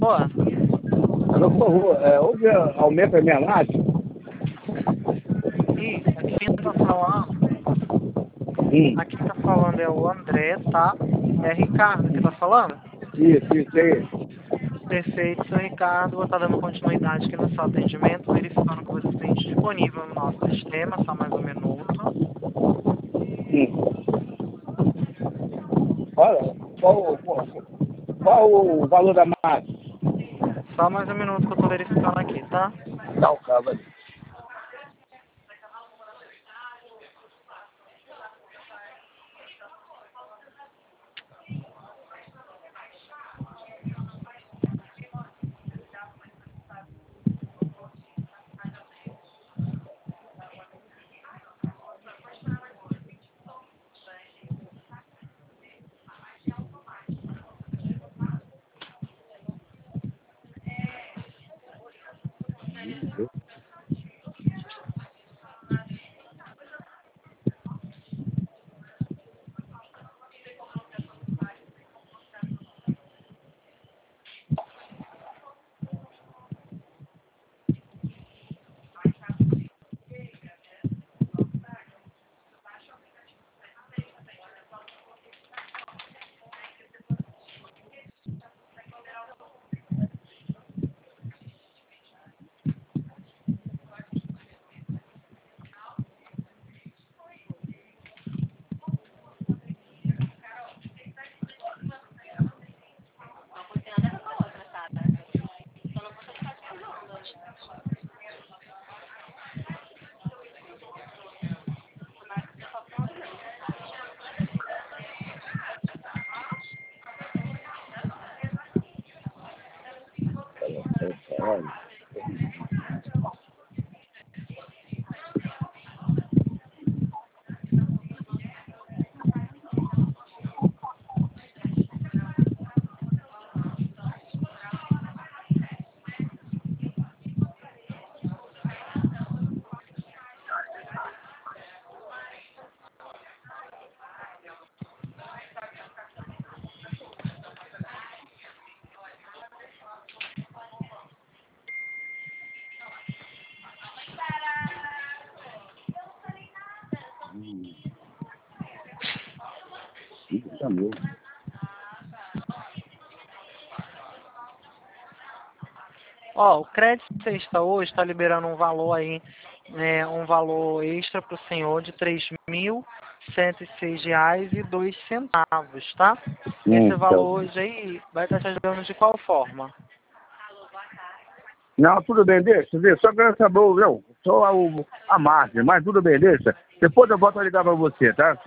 Alô? Alô, por favor, houve aumento da minha laje? Isso, aqui quem tá falando? Aqui tá falando é o André, tá? É Ricardo que tá falando? Isso aí. Perfeito, seu Ricardo. Vou estar dando continuidade aqui no seu atendimento, verificando o que você tem disponível no nosso sistema, só mais um minuto. Olha, qual o valor da massa? Só mais um minuto que eu tô verificando aqui, tá? Não, cara. Ó, o crédito sexta hoje está liberando um valor aí, um valor extra para o senhor de R$3.106,02, tá? Esse valor hoje aí vai estar te ajudando de qual forma? Não, tudo bem, deixa. Só quero saber, só a margem, mas tudo bem, deixa. Depois eu volto a ligar pra você, tá?